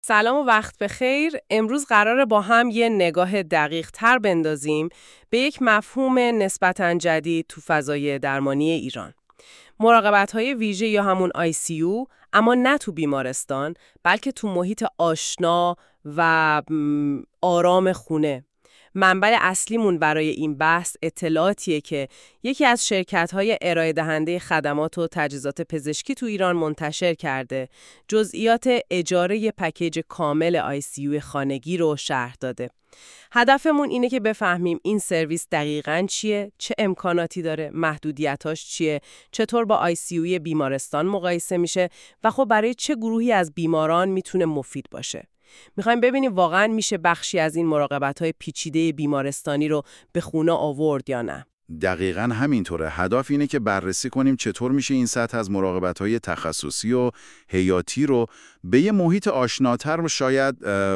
سلام و وقت بخیر. امروز قراره با هم یه نگاه دقیق تر بندازیم به یک مفهوم نسبتاً جدید تو فضای درمانی ایران. مراقبت‌های ویژه یا همون ICU، اما نه تو بیمارستان، بلکه تو محیط آشنا و آرام خونه. منبع اصلیمون برای این بحث اطلاعاتیه که یکی از شرکت‌های ارائه دهنده خدمات و تجهیزات پزشکی تو ایران منتشر کرده. جزئیات اجاره پکیج کامل ICU خانگی رو شرح داده. هدفمون اینه که بفهمیم این سرویس دقیقاً چیه، چه امکاناتی داره، محدودیتاش چیه، چطور با ICU بیمارستان مقایسه میشه و خب برای چه گروهی از بیماران میتونه مفید باشه. میخوایم ببینیم واقعاً میشه بخشی از این مراقبت‌های پیچیده بیمارستانی رو به خونه آورد یا نه. دقیقاً همینطوره. هدف اینه که بررسی کنیم چطور میشه این سطح از مراقبت‌های تخصصی و حیاتی رو به یه محیط آشناتر و شاید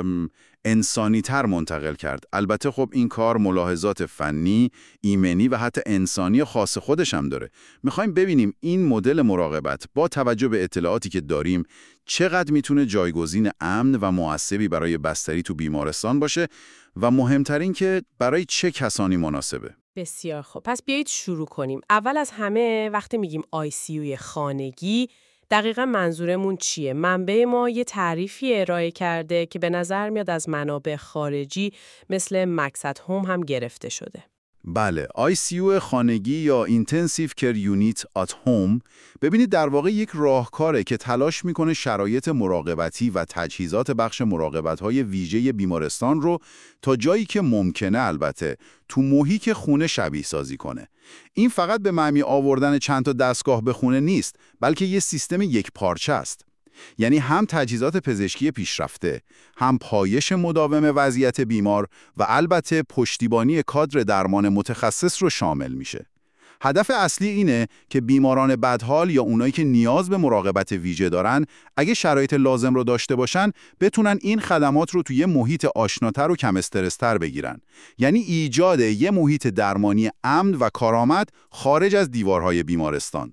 انسانی‌تر منتقل کرد. البته خب این کار ملاحظات فنی، ایمنی و حتی انسانی خاص خودش هم داره. میخوایم ببینیم این مدل مراقبت با توجه به اطلاعاتی که داریم چقدر میتونه جایگزین امن و مناسبی برای بستری تو بیمارستان باشه و مهمترین که برای چه کسانی مناسبه. بسیار خوب. پس بیایید شروع کنیم. اول از همه وقتی میگیم ICU خانگی، دقیقا منظورمون چیه؟ منبع ما یه تعریفی ارائه کرده که به نظر میاد از منابع خارجی مثل مکس هوم هم گرفته شده. بله، ICU خانگی یا Intensive Care Unit at Home ببینید در واقع یک راهکاره که تلاش میکنه شرایط مراقبتی و تجهیزات بخش مراقبت‌های ویژه بیمارستان رو تا جایی که ممکنه البته تو محیط خونه شبیه سازی کنه. این فقط به معنی آوردن چند تا دستگاه به خونه نیست، بلکه یه سیستم یک پارچه است. یعنی هم تجهیزات پزشکی پیشرفته، هم پایش مداوم وضعیت بیمار و البته پشتیبانی کادر درمان متخصص رو شامل میشه. هدف اصلی اینه که بیماران بدحال یا اونایی که نیاز به مراقبت ویژه دارن، اگه شرایط لازم رو داشته باشن، بتونن این خدمات رو توی محیط آشناتر و کم استرس‌تر بگیرن. یعنی ایجاد یه محیط درمانی امن و کارآمد خارج از دیوارهای بیمارستان.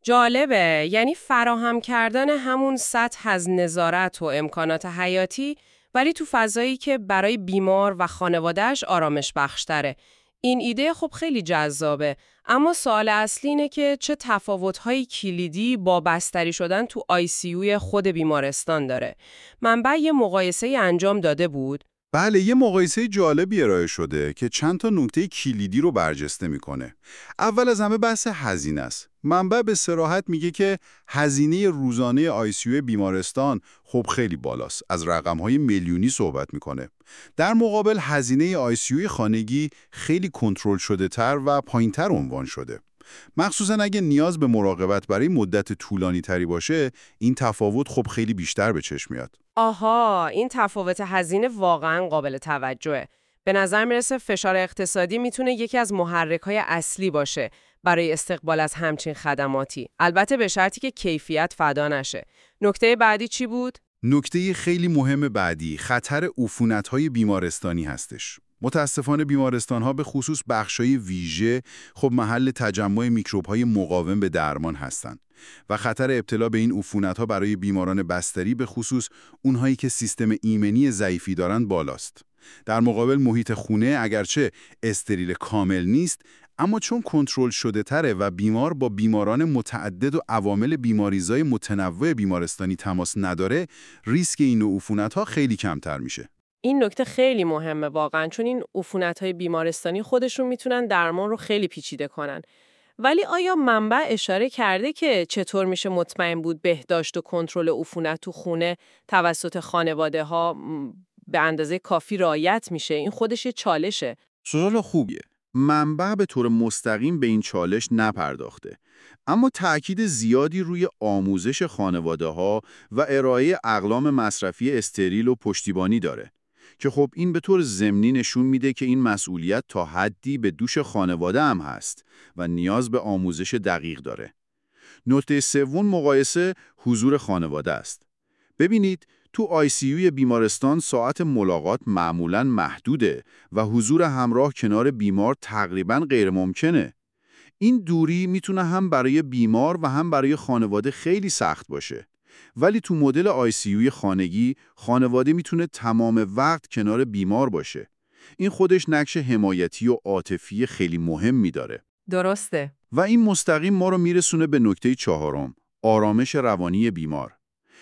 جالبه، یعنی فراهم کردن همون سطح از نظارت و امکانات حیاتی ولی تو فضایی که برای بیمار و خانواده‌اش آرامش بخشتره. این ایده خب خیلی جذابه، اما سوال اصلی اینه که چه تفاوت‌های کلیدی با بستری شدن تو ICU خود بیمارستان داره. منبع یه مقایسه انجام داده بود. بله، یه مقایسه جالبی ارائه شده که چند تا نکته کلیدی رو برجسته میکنه. اول از همه بحث هزینه است. منبع به صراحت میگه که هزینه روزانه ICU بیمارستان خب خیلی بالاست. از رقم‌های میلیونی صحبت میکنه. در مقابل هزینه ICU خانگی خیلی کنترل شده تر و پایین‌تر عنوان شده. مخصوصا اگه نیاز به مراقبت برای مدت طولانی تری باشه، این تفاوت خب خیلی بیشتر به چشم میاد. آها، این تفاوت هزینه واقعاً قابل توجهه. به نظر میرسه فشار اقتصادی میتونه یکی از محرک‌های اصلی باشه برای استقبال از همچین خدماتی. البته به شرطی که کیفیت فدا نشه. نکته بعدی چی بود؟ نکته خیلی مهم بعدی خطر عفونت‌های بیمارستانی هستش. متاسفانه بیمارستان‌ها به خصوص بخشای ویژه خب محل تجمع میکروب‌های مقاوم به درمان هستند و خطر ابتلا به این عفونت‌ها برای بیماران بستری به خصوص اونهایی که سیستم ایمنی ضعیفی دارن بالاست. در مقابل محیط خونه اگرچه استریل کامل نیست، اما چون کنترل شده تره و بیمار با بیماران متعدد و عوامل بیماریزای متنوع بیمارستانی تماس نداره، ریسک این نوع عفونت‌ها خیلی کمتر میشه. این نکته خیلی مهمه واقعاً، چون این عفونت‌های بیمارستانی خودشون میتونن درمان رو خیلی پیچیده کنن. ولی آیا منبع اشاره کرده که چطور میشه مطمئن بود بهداشت و کنترل عفونت تو خونه توسط خانواده‌ها به اندازه کافی رعایت میشه؟ این خودش یه چالشه. سوال خوبیه. منبع به طور مستقیم به این چالش نپرداخته، اما تأکید زیادی روی آموزش خانواده‌ها و ارائه اقلام مصرفی استریل و پشتیبانی داره که خب این به طور ضمنی نشون میده که این مسئولیت تا حدی به دوش خانواده هم هست و نیاز به آموزش دقیق داره. نکته سوم مقایسه حضور خانواده است. ببینید تو ICU بیمارستان ساعت ملاقات معمولاً محدوده و حضور همراه کنار بیمار تقریباً غیر ممکنه. این دوری میتونه هم برای بیمار و هم برای خانواده خیلی سخت باشه. ولی تو مدل ICU خانگی خانواده میتونه تمام وقت کنار بیمار باشه. این خودش نقش حمایتی و عاطفی خیلی مهمی داره. درسته. و این مستقیم ما رو میرسونه به نکته 4، آرامش روانی بیمار.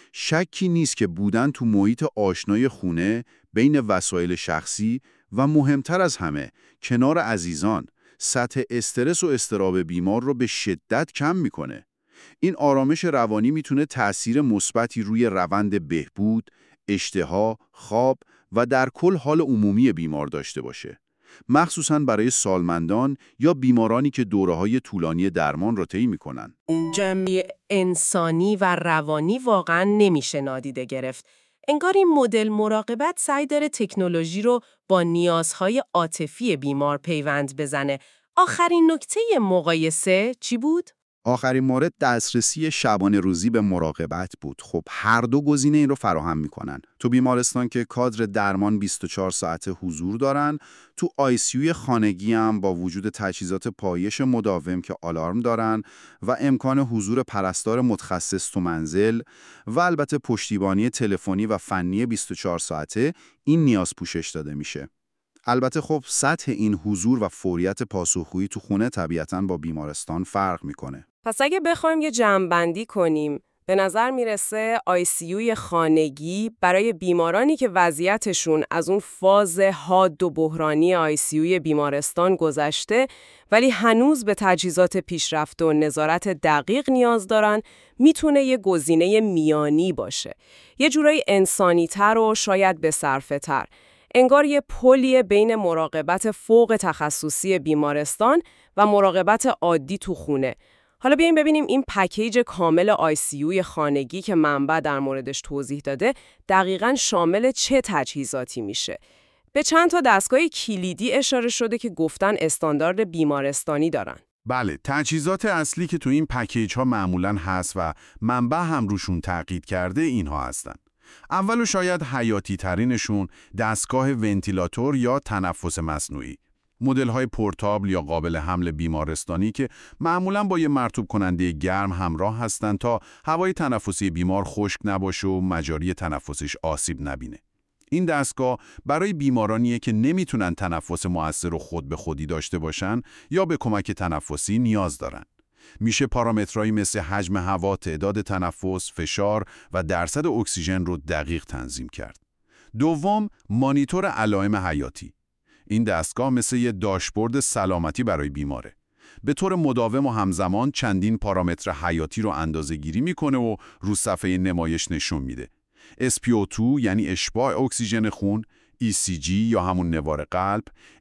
شکی نیست که بودن تو محیط آشنای خونه بین وسایل شخصی و مهمتر از همه کنار عزیزان سطح استرس و اضطراب بیمار رو به شدت کم میکنه. این آرامش روانی میتونه تأثیر مثبتی روی روند بهبود، اشتها، خواب و در کل حال عمومی بیمار داشته باشه. مخصوصاً برای سالمندان یا بیمارانی که دوره‌های طولانی درمان را طی می‌کنن. جنبه انسانی و روانی واقعاً نمیشه نادیده گرفت. انگار این مدل مراقبت سعی داره تکنولوژی رو با نیازهای عاطفی بیمار پیوند بزنه. آخرین نکته مقایسه چی بود؟ آخرین مورد دسترسی شبانه روزی به مراقبت بود. خب هر دو گزینه این رو فراهم میکنن. تو بیمارستان که کادر درمان 24 ساعته حضور دارن، تو ICU خانگی هم با وجود تجهیزات پایش مداوم که آلارم دارن و امکان حضور پرستار متخصص تو منزل و البته پشتیبانی تلفنی و فنی 24 ساعته، این نیاز پوشش داده میشه. البته خب سطح این حضور و فوریت پاسخگویی تو خونه طبیعتاً با بیمارستان فرق میکنه. پس اگه بخوایم یه جمع‌بندی کنیم، به نظر میرسه ICU خانگی برای بیمارانی که وضعیتشون از اون فاز حاد و بحرانی ICU بیمارستان گذشته ولی هنوز به تجهیزات پیشرفته و نظارت دقیق نیاز دارن، میتونه یه گزینه میانی باشه. یه جورایی انسانی‌تر و شاید به‌صرفه‌تر. انگار یه پلیه بین مراقبت فوق تخصصی بیمارستان و مراقبت عادی تو خونه. حالا بیایم ببینیم این پکیج کامل ICU خانگی که منبع در موردش توضیح داده دقیقاً شامل چه تجهیزاتی میشه. به چند تا دستگاه کلیدی اشاره شده که گفتن استاندارد بیمارستانی دارن. بله، تجهیزات اصلی که تو این پکیج ها معمولاً هست و منبع هم روشون تاکید کرده اینها هستن. اول و شاید حیاتی ترینشون دستگاه ونتیلاتور یا تنفس مصنوعی. مدل‌های پورتابل یا قابل حمل بیمارستانی که معمولاً با یه مرطوب کننده گرم همراه هستن تا هوای تنفسی بیمار خشک نباشه و مجاری تنفسش آسیب نبینه. این دستگاه برای بیمارانیه که نمیتونن تنفس مؤثر و خود به خودی داشته باشن یا به کمک تنفسی نیاز دارن. میشه پارامترهایی مثل حجم هوا، تعداد تنفس، فشار و درصد اکسیژن رو دقیق تنظیم کرد. دوم، مانیتور علائم حیاتی. این دستگاه مثل یه داشبورد سلامتی برای بیماره. به طور مداوم و همزمان چندین پارامتر حیاتی رو اندازه‌گیری میکنه و رو صفحه نمایش نشون میده. SpO2 یعنی اشباع اکسیژن خون، ECG یا همون نوار قلب،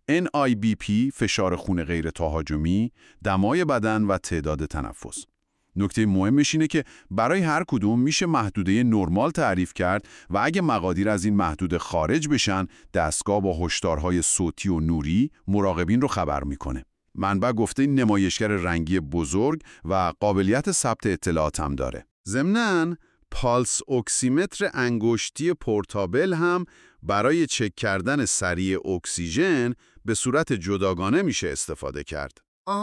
NIBP فشار خون غیر تهاجمی، دمای بدن و تعداد تنفس. نکته مهمش اینه که برای هر کدوم میشه محدوده نرمال تعریف کرد و اگه مقادیر از این محدوده خارج بشن، دستگاه با هشدارهای صوتی و نوری مراقبین رو خبر میکنه. منبع گفته نمایشگر رنگی بزرگ و قابلیت ثبت اطلاعات هم داره. ضمناً پالس اکسیمتر انگشتی پورتابل هم برای چک کردن سریع اکسیژن به صورت جداگانه میشه استفاده کرد.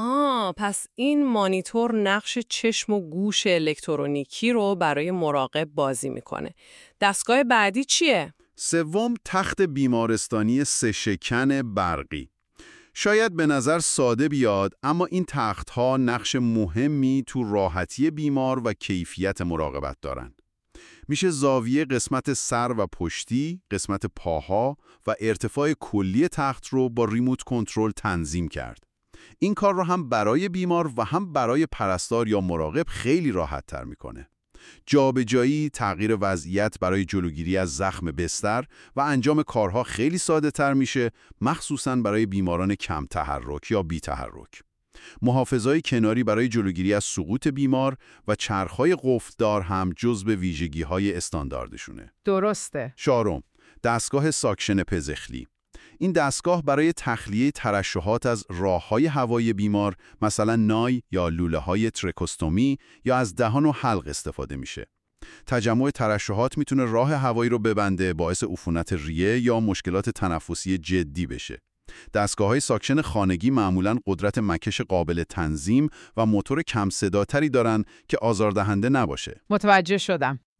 پس این مانیتور نقش چشم و گوش الکترونیکی رو برای مراقب بازی میکنه. دستگاه بعدی چیه؟ سوم، تخت بیمارستانی 3 شکن برقی. شاید به نظر ساده بیاد، اما این تخت‌ها نقش مهمی تو راحتی بیمار و کیفیت مراقبت دارن. میشه زاویه قسمت سر و پشتی، قسمت پاها و ارتفاع کلی تخت رو با ریموت کنترل تنظیم کرد. این کار رو هم برای بیمار و هم برای پرستار یا مراقب خیلی راحت تر میکنه. جابجایی، تغییر وضعیت برای جلوگیری از زخم بستر و انجام کارها خیلی ساده تر میشه، مخصوصاً برای بیماران کم تحرک یا بی تحرک. محافظای کناری برای جلوگیری از سقوط بیمار و چرخهای قفلدار هم جزو ویژگی‌های استانداردشونه. درسته. چهارم، دستگاه ساکشن پزخلی. این دستگاه برای تخلیه ترشحات از راه‌های هوایی بیمار، مثلا نای یا لوله‌های ترکوستومی یا از دهان و حلق استفاده میشه. تجمع ترشحات میتونه راه هوایی رو ببنده، باعث عفونت ریه یا مشکلات تنفسی جدی بشه. دستگاه‌های ساکشن خانگی معمولاً قدرت مکش قابل تنظیم و موتور کم صداتری دارن که آزاردهنده نباشه. متوجه شدم.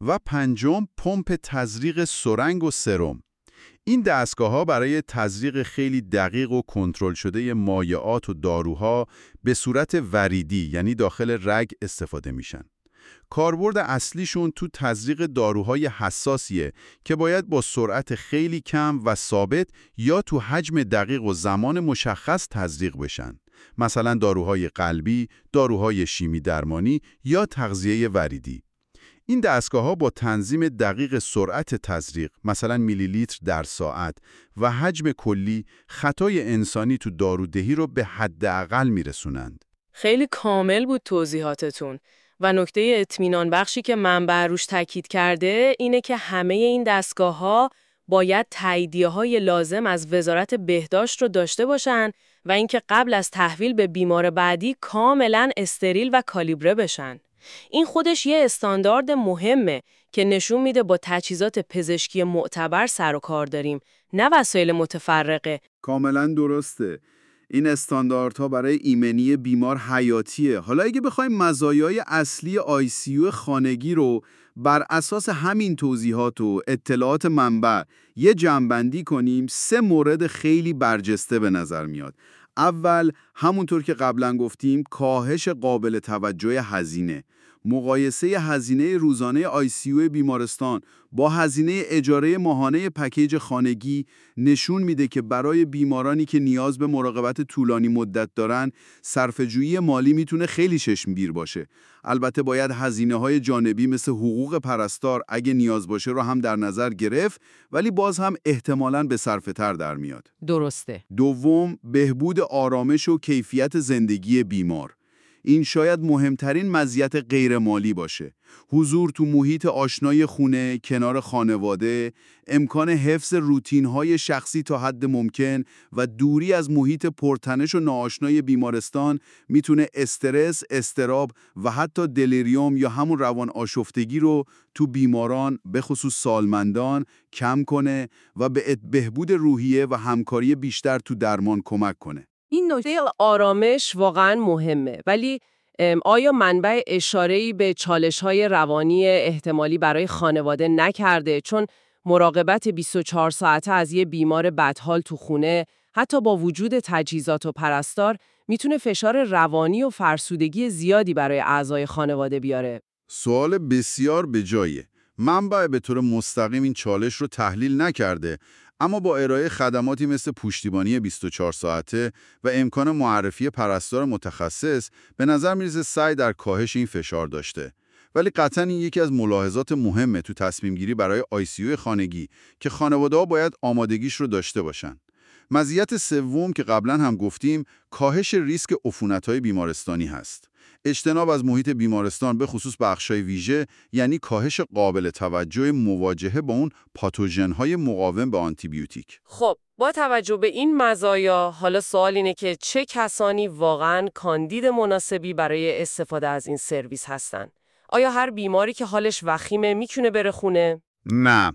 و پنجم پمپ تزریق سرنگ و سرم. این دستگاه‌ها برای تزریق خیلی دقیق و کنترل شده مایعات و داروها به صورت وریدی یعنی داخل رگ استفاده میشن. کاربرد اصلیشون تو تزریق داروهای حساسیه که باید با سرعت خیلی کم و ثابت یا تو حجم دقیق و زمان مشخص تزریق بشن. مثلا داروهای قلبی، داروهای شیمی درمانی یا تغذیه وریدی. این دستگاه‌ها با تنظیم دقیق سرعت تزریق، مثلا میلی لیتر در ساعت و حجم کلی، خطای انسانی تو دارودهی رو به حداقل میرسونند. خیلی کامل بود توضیحاتتون. و نکته اطمینان بخشی که منبع روش تاکید کرده اینه که همه این دستگاه‌ها باید تاییدیه‌های لازم از وزارت بهداشت رو داشته باشن و اینکه قبل از تحویل به بیمار بعدی کاملاً استریل و کالیبره بشن. این خودش یه استاندارد مهمه که نشون میده با تجهیزات پزشکی معتبر سر و کار داریم، نه وسایل متفرقه. کاملا درسته. این استانداردها برای ایمنی بیمار حیاتیه. حالا اگه بخوایم مزایای اصلی ICU خانگی رو بر اساس همین توضیحات و اطلاعات منبع یه جمع‌بندی کنیم، 3 مورد خیلی برجسته به نظر میاد. اول، همونطور که قبلا گفتیم، کاهش قابل توجه هزینه. مقایسه هزینه روزانه ICU بیمارستان با هزینه اجاره ماهانه پکیج خانگی نشون میده که برای بیمارانی که نیاز به مراقبت طولانی مدت دارن، صرفه‌جویی مالی میتونه خیلی چشمگیر باشه. البته باید هزینه‌های جانبی مثل حقوق پرستار اگه نیاز باشه رو هم در نظر گرفت، ولی باز هم احتمالاً به صرفه‌تر در میاد. درسته. دوم، بهبود آرامش و کیفیت زندگی بیمار. این شاید مهمترین مزیت غیرمالی باشه. حضور تو محیط آشنای خونه، کنار خانواده، امکان حفظ روتین‌های شخصی تا حد ممکن و دوری از محیط پرتنش و ناآشنای بیمارستان میتونه استرس، اضطراب و حتی دلیریوم یا همون روان آشفتگی رو تو بیماران به خصوص سالمندان کم کنه و به بهبود روحیه و همکاری بیشتر تو درمان کمک کنه. این نکته آرامش واقعا مهمه، ولی آیا منبع اشاره‌ای به چالش‌های روانی احتمالی برای خانواده نکرده؟ چون مراقبت 24 ساعته از یه بیمار بدحال تو خونه، حتی با وجود تجهیزات و پرستار، میتونه فشار روانی و فرسودگی زیادی برای اعضای خانواده بیاره. سوال بسیار بجایه. منبع به طور مستقیم این چالش رو تحلیل نکرده، اما با ارائه خدماتی مثل پشتیبانی 24 ساعته و امکان معرفی پرستار متخصص به نظر میرسه سعی در کاهش این فشار داشته. ولی قطعاً این یکی از ملاحظات مهمه تو تصمیم گیری برای ICU خانگی که خانواده‌ها باید آمادگیش رو داشته باشن. مزیت سوم که قبلا هم گفتیم، کاهش ریسک عفونت‌های بیمارستانی هست. اجتناب از محیط بیمارستان به خصوص بخش‌های ویژه یعنی کاهش قابل توجه مواجهه با اون پاتوژن‌های مقاوم به آنتیبیوتیک. خب، با توجه به این مزایا، حالا سوال اینه که چه کسانی واقعاً کاندید مناسبی برای استفاده از این سرویس هستن؟ آیا هر بیماری که حالش وخیمه میتونه بره خونه؟ نه،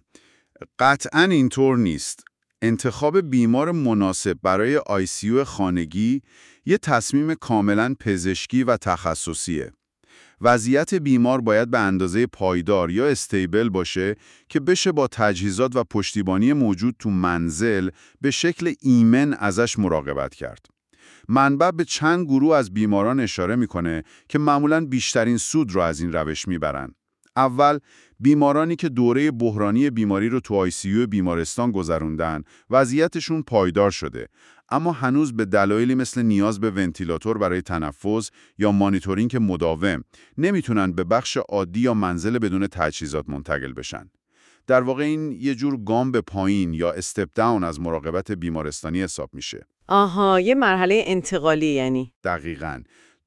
قطعاً اینطور نیست. انتخاب بیمار مناسب برای ICU خانگی یه تصمیم کاملاً پزشکی و تخصصیه. وضعیت بیمار باید به اندازه پایدار یا استیبل باشه که بشه با تجهیزات و پشتیبانی موجود تو منزل به شکل ایمن ازش مراقبت کرد. منبع به چند گروه از بیماران اشاره میکنه که معمولاً بیشترین سود رو از این روش میبرن. اول، بیمارانی که دوره بحرانی بیماری رو تو ICU بیمارستان گذروندن، وضعیتشون پایدار شده، اما هنوز به دلایلی مثل نیاز به ونتیلاتور برای تنفس یا مانیتورینگ مداوم نمیتونن به بخش عادی یا منزل بدون تجهیزات منتقل بشن. در واقع این یه جور گام به پایین یا استپ داون از مراقبت بیمارستانی حساب میشه. آها، یه مرحله انتقالی یعنی. دقیقاً.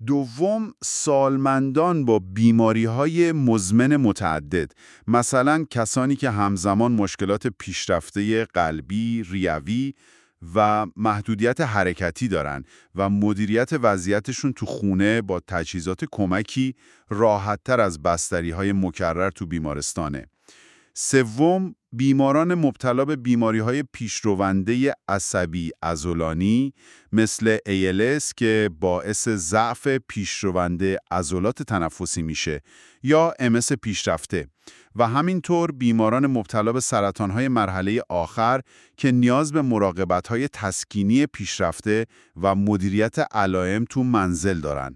دوم، سالمندان با بیماری‌های مزمن متعدد، مثلا کسانی که همزمان مشکلات پیشرفته قلبی، ریوی و محدودیت حرکتی دارن و مدیریت وضعیتشون تو خونه با تجهیزات کمکی راحت‌تر از بستری‌های مکرر تو بیمارستانه. سوم، بیماران مبتلا به بیماری‌های پیشرونده عصبی عضلانی مثل ALS که باعث ضعف پیشرونده عضلات تنفسی میشه یا MS پیشرفته و همینطور بیماران مبتلا به سرطان‌های مرحله آخر که نیاز به مراقبت‌های تسکینی پیشرفته و مدیریت علائم تو منزل دارن.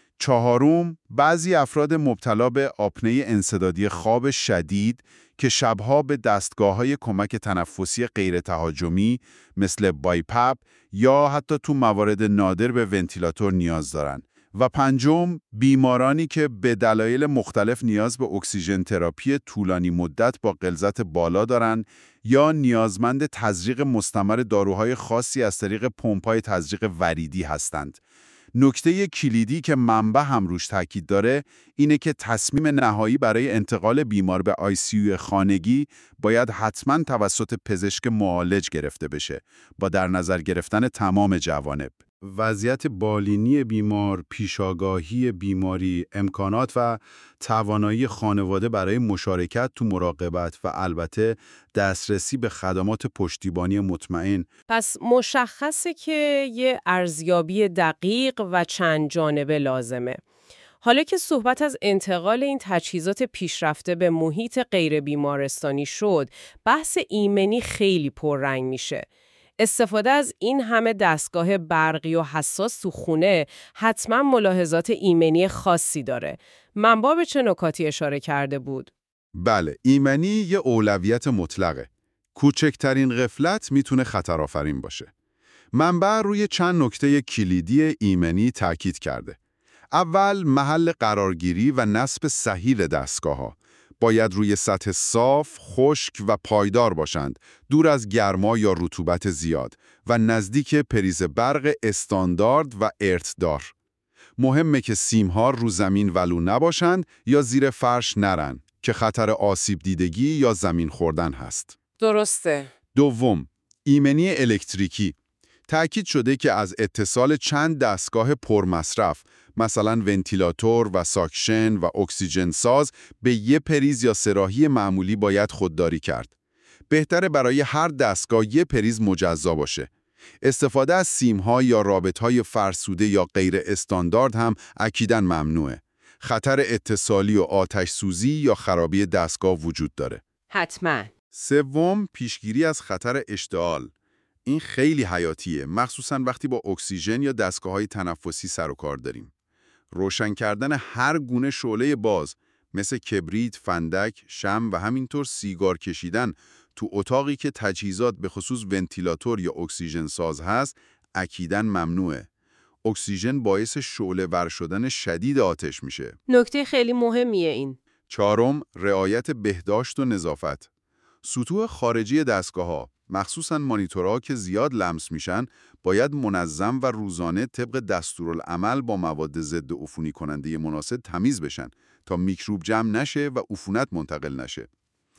چهارم، بعضی افراد مبتلا به آپنه انسدادی خواب شدید که شبها به دستگاه‌های کمک تنفسی غیر تهاجمی مثل بایپپ یا حتی تو موارد نادر به ونتیلاتور نیاز دارن. و پنجم، بیمارانی که به دلایل مختلف نیاز به اکسیژن تراپی طولانی مدت با غلظت بالا دارن یا نیازمند تزریق مستمر داروهای خاصی از طریق پمپ‌های تزریق وریدی هستند. نکته کلیدی که منبع هم روش تاکید داره اینه که تصمیم نهایی برای انتقال بیمار به ICU خانگی باید حتماً توسط پزشک معالج گرفته بشه با در نظر گرفتن تمام جوانب. وضعیت بالینی بیمار، پیشاگاهی بیماری، امکانات و توانایی خانواده برای مشارکت تو مراقبت و البته دسترسی به خدمات پشتیبانی مطمئن. پس مشخصه که یه ارزیابی دقیق و چند جانبه لازمه. حالا که صحبت از انتقال این تجهیزات پیشرفته به محیط غیر بیمارستانی شد، بحث ایمنی خیلی پررنگ میشه. استفاده از این همه دستگاه برقی و حساس تو خونه حتما ملاحظات ایمنی خاصی داره. منبع به چه نکاتی اشاره کرده بود؟ بله، ایمنی یه اولویت مطلقه. کوچکترین غفلت میتونه خطرآفرین باشه. منبع روی چند نکته کلیدی ایمنی تاکید کرده. اول، محل قرارگیری و نصب صحیح دستگاه‌ها. باید روی سطح صاف، خشک و پایدار باشند، دور از گرما یا رطوبت زیاد و نزدیک پریز برق استاندارد و ارتدار. مهمه که سیم‌ها رو زمین ولو نباشند یا زیر فرش نرن که خطر آسیب دیدگی یا زمین خوردن هست. درسته. دوم، ایمنی الکتریکی. تأکید شده که از اتصال چند دستگاه پرمصرف مثلا ونتیلاتور و ساکشن و اکسیژن ساز به یه پریز یا سراحی معمولی باید خودداری کرد. بهتره برای هر دستگاه یه پریز مجزا باشه. استفاده از سیم‌ها یا رابطهای فرسوده یا غیر استاندارد هم اکیداً ممنوعه. خطر اتصالی و آتش سوزی یا خرابی دستگاه وجود داره. حتما. سوم، پیشگیری از خطر اشتعال. این خیلی حیاتیه، مخصوصاً وقتی با اکسیژن یا دستگاه‌های تنفسی سر و کار داریم. روشن کردن هر گونه شعله باز مثل کبریت، فندک، شمع و همینطور سیگار کشیدن تو اتاقی که تجهیزات به خصوص ونتیلاتور یا اکسیژن ساز هست اکیداً ممنوعه. اکسیژن باعث شعله ور شدن شدید آتش میشه. نکته خیلی مهمیه این. چهارم، رعایت بهداشت و نظافت. سطوح خارجی دستگاه‌ها، مخصوصاً مانیتورها که زیاد لمس میشن، باید منظم و روزانه طبق دستورالعمل با مواد ضد عفونی کننده مناسب تمیز بشن تا میکروب جمع نشه و عفونت منتقل نشه.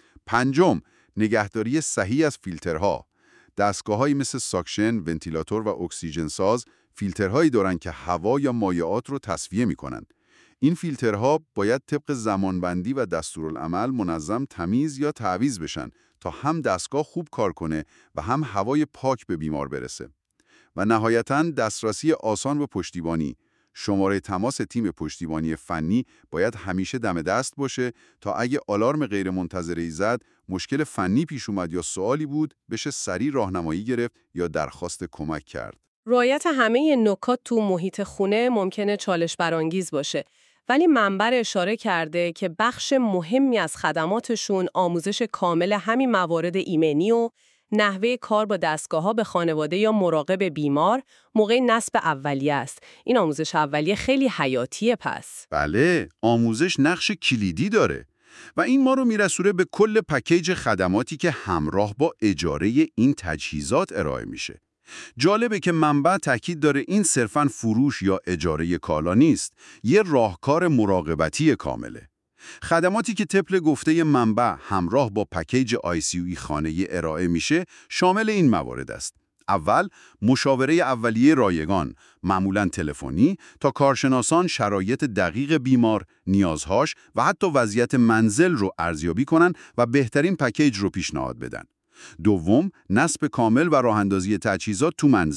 پنجم، نگهداری صحیح از فیلترها. دستگاه‌هایی مثل ساکشن، ونتیلاتور و اکسیژن ساز فیلترهایی دارن که هوا یا مایعات رو تصفیه میکنن. این فیلترها باید طبق زمانبندی و دستورالعمل منظم تمیز یا تعویض بشن تا هم دستگاه خوب کار کنه و هم هوای پاک به بیمار برسه. و نهایتاً دسترسی آسان به پشتیبانی. شماره تماس تیم پشتیبانی فنی باید همیشه دم دست باشه تا اگه آلارم غیرمنتظره‌ای زد، مشکل فنی پیش اومد یا سوالی بود، بشه سریع راهنمایی گرفت یا درخواست کمک کرد. رعایت همه این نکات تو محیط خونه ممکنه چالش برانگیز باشه، ولی منبع اشاره کرده که بخش مهمی از خدماتشون آموزش کامل همین موارد ایمنی و نحوه کار با دستگاه‌ها به خانواده یا مراقب بیمار موقع نصب اولیه است. این آموزش اولیه خیلی حیاتیه پس. بله، آموزش نقش کلیدی داره و این ما رو میرسونه به کل پکیج خدماتی که همراه با اجاره این تجهیزات ارائه میشه. جالبه که منبع تاکید داره این صرفاً فروش یا اجاره کالا نیست، یه راهکار مراقبتی کامله. خدماتی که طبق گفته منبع همراه با پکیج ICU خانگی ارائه میشه شامل این موارد است. اول، مشاوره اولیه رایگان، معمولاً تلفنی، تا کارشناسان شرایط دقیق بیمار، نیازهاش و حتی وضعیت منزل رو ارزیابی کنن و بهترین پکیج رو پیشنهاد بدن. دوم، نصب کامل و راهاندازی تجهیزات تو منزل،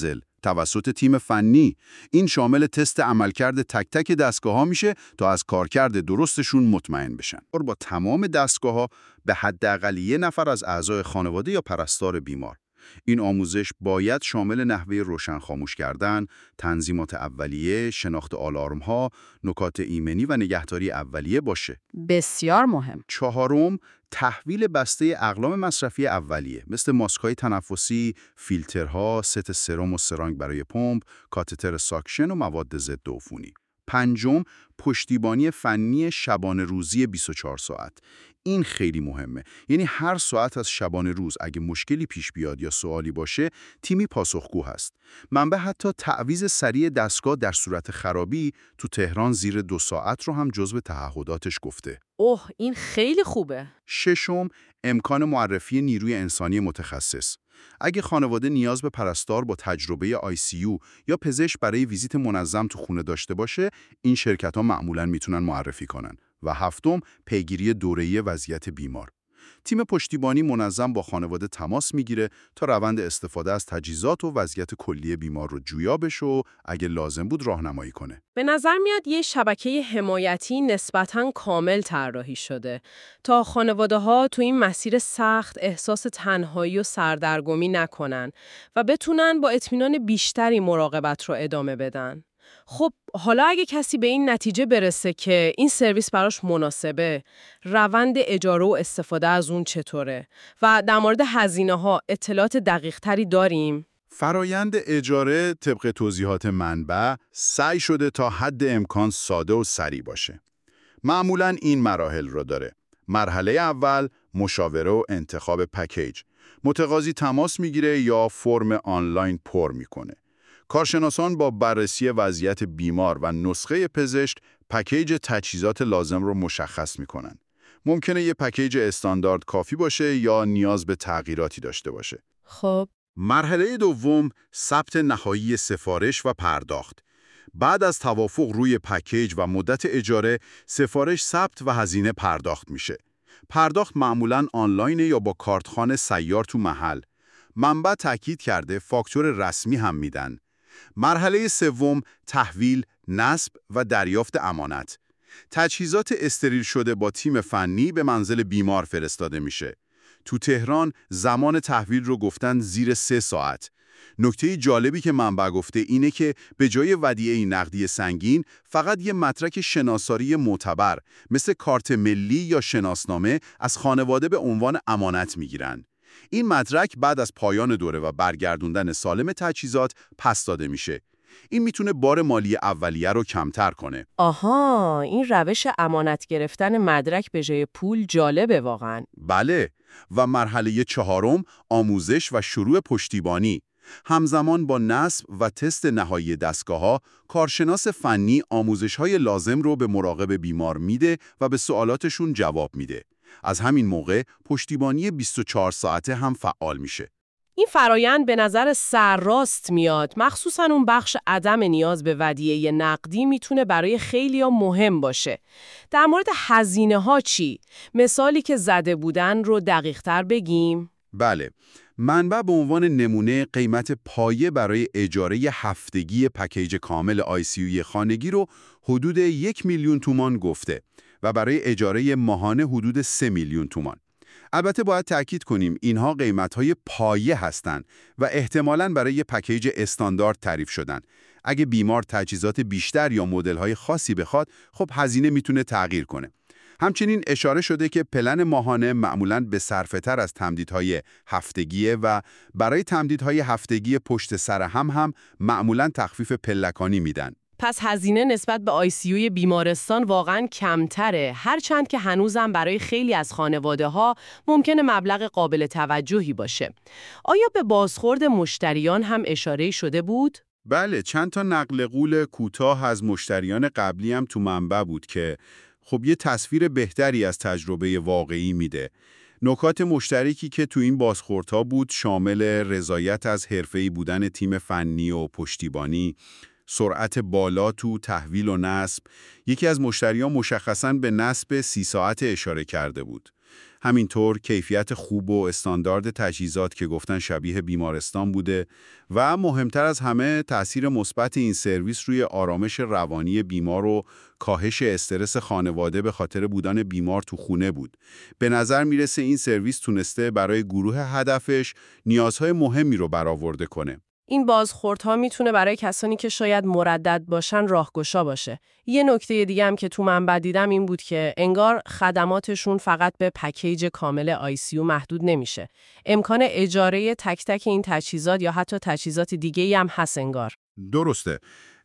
توسط تیم فنی. این شامل تست عملکرد تک تک دستگاه‌ها میشه تا از کارکرد درستشون مطمئن بشن. با تمام دستگاه‌ها به حداقل 1 نفر از اعضای خانواده یا پرستار بیمار. این آموزش باید شامل نحوه روشن خاموش کردن، تنظیمات اولیه، شناخت آلارم‌ها، نکات ایمنی و نگهداری اولیه باشه. بسیار مهم. 4، تحویل بسته اقلام مصرفی اولیه مثل ماسک‌های تنفسی، فیلترها، ست سرم و سرانگ برای پمپ، کاتتر ساکشن و مواد ضد عفونی. 5، پشتیبانی فنی شبانه روزی 24 ساعت. این خیلی مهمه. یعنی هر ساعت از شبانه روز اگه مشکلی پیش بیاد یا سوالی باشه، تیمی پاسخگو هست. منبع حتی تعویض سریع دستگاه در صورت خرابی تو تهران زیر 2 ساعت رو هم جزو تعهداتش گفته. اوه، این خیلی خوبه. 6، امکان معرفی نیروی انسانی متخصص. اگه خانواده نیاز به پرستار با تجربه ICU یا پزشک برای ویزیت منظم تو خونه داشته باشه، این شرکت‌ها معمولاً میتونن معرفی کنن. و 7، پیگیری دوره‌ای وضعیت بیمار. تیم پشتیبانی منظم با خانواده تماس میگیره تا روند استفاده از تجهیزات و وضعیت کلی بیمار رو جویا بشه و اگه لازم بود راهنمایی کنه. به نظر میاد یه شبکه حمایتی نسبتاً کامل طراحی شده تا خانواده‌ها تو این مسیر سخت احساس تنهایی و سردرگمی نکنن و بتونن با اطمینان بیشتری مراقبت رو ادامه بدن. خب حالا اگه کسی به این نتیجه برسه که این سرویس براش مناسبه، روند اجاره و استفاده از اون چطوره؟ و در مورد هزینه‌ها اطلاعات دقیق‌تری داریم؟ فرایند اجاره طبق توضیحات منبع سعی شده تا حد امکان ساده و سریع باشه. معمولاً این مراحل رو داره. مرحله اول، مشاوره و انتخاب پکیج. متقاضی تماس میگیره یا فرم آنلاین پر میکنه. کارشناسان با بررسی وضعیت بیمار و نسخه پزشک پکیج تجهیزات لازم رو مشخص میکنن. ممکنه یه پکیج استاندارد کافی باشه یا نیاز به تغییراتی داشته باشه. خب مرحله دوم، ثبت نهایی سفارش و پرداخت. بعد از توافق روی پکیج و مدت اجاره، سفارش ثبت و هزینه پرداخت میشه. پرداخت معمولاً آنلاین یا با کارتخوان سیار تو محل. منبع تاکید کرده فاکتور رسمی هم میدن. مرحله سوم، تحویل، نصب و دریافت امانت. تجهیزات استریل شده با تیم فنی به منزل بیمار فرستاده میشه. تو تهران زمان تحویل رو گفتن زیر 3 ساعت. نکته جالبی که منبع گفته اینه که به جای ودیعه نقدی سنگین فقط یه مدرک شناسایی معتبر مثل کارت ملی یا شناسنامه از خانواده به عنوان امانت میگیرن. این مدرک بعد از پایان دوره و برگردوندن سالم تجهیزات پس داده میشه. این میتونه بار مالی اولیه رو کمتر کنه. آها، این روش امانت گرفتن مدرک به جای پول جالبه واقعاً. بله. و مرحله 4، آموزش و شروع پشتیبانی. همزمان با نصب و تست نهایی دستگاه‌ها، کارشناس فنی آموزش‌های لازم رو به مراقب بیمار میده و به سوالاتشون جواب میده. از همین موقع پشتیبانی 24 ساعته هم فعال میشه. این فرایند به نظر سرراست میاد، مخصوصاً اون بخش عدم نیاز به ودیعه نقدی میتونه برای خیلیا مهم باشه. در مورد هزینه‌ها چی؟ مثالی که زده بودن رو دقیق‌تر بگیم؟ بله. منبع به عنوان نمونه قیمت پایه برای اجاره هفتگی پکیج کامل ICU خانگی رو حدود 1 میلیون تومان گفته و برای اجاره ماهانه حدود 3 میلیون تومان. البته باید تأکید کنیم اینها قیمت‌های پایه هستند و احتمالاً برای یک پکیج استاندارد تعریف شدن. اگه بیمار تجهیزات بیشتر یا مدل‌های خاصی بخواد، خب هزینه میتونه تغییر کنه. همچنین اشاره شده که پلن ماهانه معمولاً به صرفه‌تر از تمدیدهای هفتگیه و برای تمدیدهای هفتگی پشت سر هم معمولاً تخفیف پلکانی میدن. پس هزینه نسبت به ICU بیمارستان واقعاً کمتره، هرچند که هنوزم برای خیلی از خانواده‌ها ممکنه مبلغ قابل توجهی باشه. آیا به بازخورد مشتریان هم اشاره شده بود؟ بله، چند تا نقل قول کوتاه از مشتریان قبلی هم تو منبع بود که خب یه تصویر بهتری از تجربه واقعی میده. نکات مشترکی که تو این بازخوردها بود شامل رضایت از حرفه‌ای بودن تیم فنی و پشتیبانی، سرعت بالا تو تحویل و نصب. یکی از مشتریان مشخصاً به نصب 30 ساعت اشاره کرده بود. همینطور کیفیت خوب و استاندارد تجهیزات که گفتن شبیه بیمارستان بوده و مهمتر از همه تأثیر مثبت این سرویس روی آرامش روانی بیمار و کاهش استرس خانواده به خاطر بودن بیمار تو خونه بود. به نظر میرسه این سرویس تونسته برای گروه هدفش نیازهای مهمی رو برآورده کنه. این بازخوردها میتونه برای کسانی که شاید مردد باشن راهگشا باشه. یه نکته دیگه هم که تو منبع دیدم این بود که انگار خدماتشون فقط به پکیج کامل ICU محدود نمیشه. امکان اجاره تک تک این تجهیزات یا حتی تجهیزات دیگه‌ای هم هست انگار. درسته.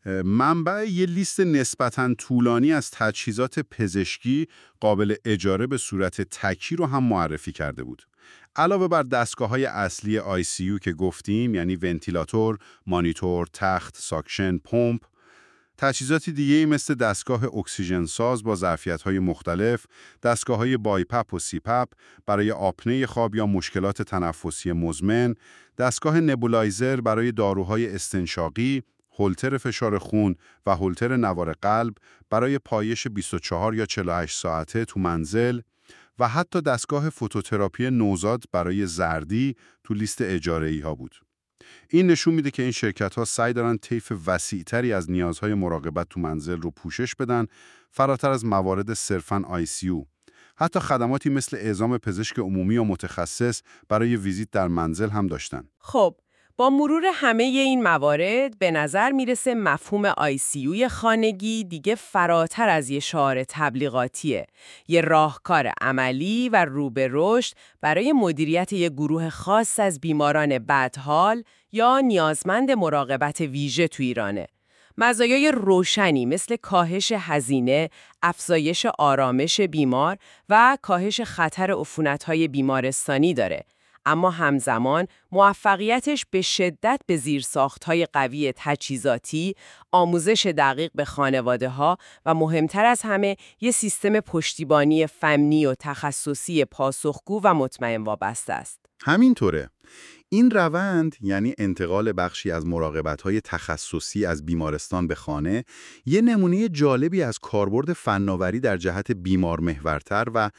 منبع یه لیست نسبتاً طولانی از تجهیزات پزشکی قابل اجاره به صورت تکی رو هم معرفی کرده بود. علاوه بر دستگاه‌های اصلی ICU که گفتیم، یعنی ونتیلاتور، مانیتور، تخت، ساکشن، پمپ، تجهیزات دیگه‌ای مثل دستگاه اکسیژن ساز با ظرفیت‌های مختلف، دستگاه‌های بایپپ و سیپپ برای آپنه خواب یا مشکلات تنفسی مزمن، دستگاه نبولایزر برای داروهای استنشاقی، هولتر فشار خون و هولتر نوار قلب برای پایش 24 یا 48 ساعته تو منزل و حتی دستگاه فوتوتراپی نوزاد برای زردی تو لیست اجاره‌ای ها بود. این نشون میده که این شرکت‌ها سعی دارن طیف وسیع‌تری از نیازهای مراقبت تو منزل رو پوشش بدن، فراتر از موارد صرفاً ICU. حتی خدماتی مثل اعزام پزشک عمومی و متخصص برای ویزیت در منزل هم داشتن. خب، با مرور همه این موارد به نظر میرسه مفهوم ICU خانگی دیگه فراتر از یه شعار تبلیغاتیه. یه راهکار عملی و رو به رشد برای مدیریت یه گروه خاص از بیماران بدحال یا نیازمند مراقبت ویژه تو ایرانه. مزایای روشنی مثل کاهش هزینه، افزایش آرامش بیمار و کاهش خطر عفونت‌های بیمارستانی داره. اما همزمان موفقیتش به شدت به زیرساخت‌های قوی تجهیزاتی، آموزش دقیق به خانواده‌ها و مهمتر از همه یه سیستم پشتیبانی فنی و تخصصی پاسخگو و مطمئن وابسته است. همینطوره. این روند، یعنی انتقال بخشی از مراقبت‌های تخصصی از بیمارستان به خانه، یه نمونه جالبی از کاربرد فناوری در جهت بیمارمحورتر و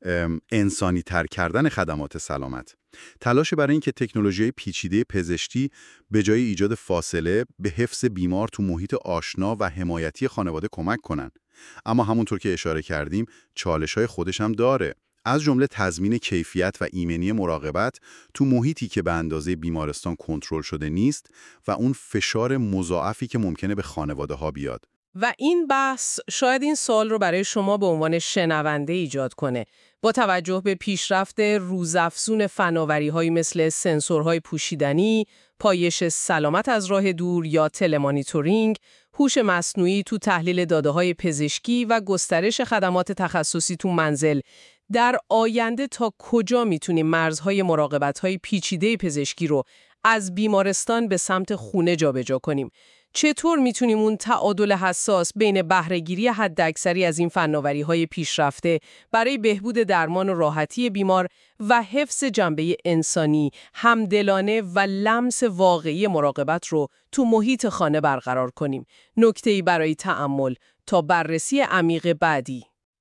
انسانی تر کردن خدمات سلامت. تلاش برای اینکه تکنولوژی پیچیده پزشکی به جای ایجاد فاصله به حفظ بیمار تو محیط آشنا و حمایتی خانواده کمک کنن. اما همونطور که اشاره کردیم، چالش‌های خودش هم داره. از جمله تضمین کیفیت و ایمنی مراقبت تو محیطی که به اندازه بیمارستان کنترل شده نیست و اون فشار مضاعفی که ممکنه به خانواده‌ها بیاد. و این بحث شاید این سوال رو برای شما به عنوان شنونده ایجاد کنه. با توجه به پیشرفت روزافزون فناوری‌هایی مثل سنسورهای پوشیدنی، پایش سلامت از راه دور یا تلمانیتورینگ، هوش مصنوعی تو تحلیل داده‌های پزشکی و گسترش خدمات تخصصی تو منزل، در آینده تا کجا میتونیم مرزهای مراقبت‌های پیچیده پزشکی رو از بیمارستان به سمت خونه جابجا کنیم؟ چطور میتونیم اون تعادل حساس بین بهره‌گیری حداکثری از این فناوری‌های پیشرفته برای بهبود درمان و راحتی بیمار و حفظ جنبه انسانی، همدلانه و لمس واقعی مراقبت رو تو محیط خانه برقرار کنیم؟ نکته‌ای برای تأمل تا بررسی عمیق بعدی.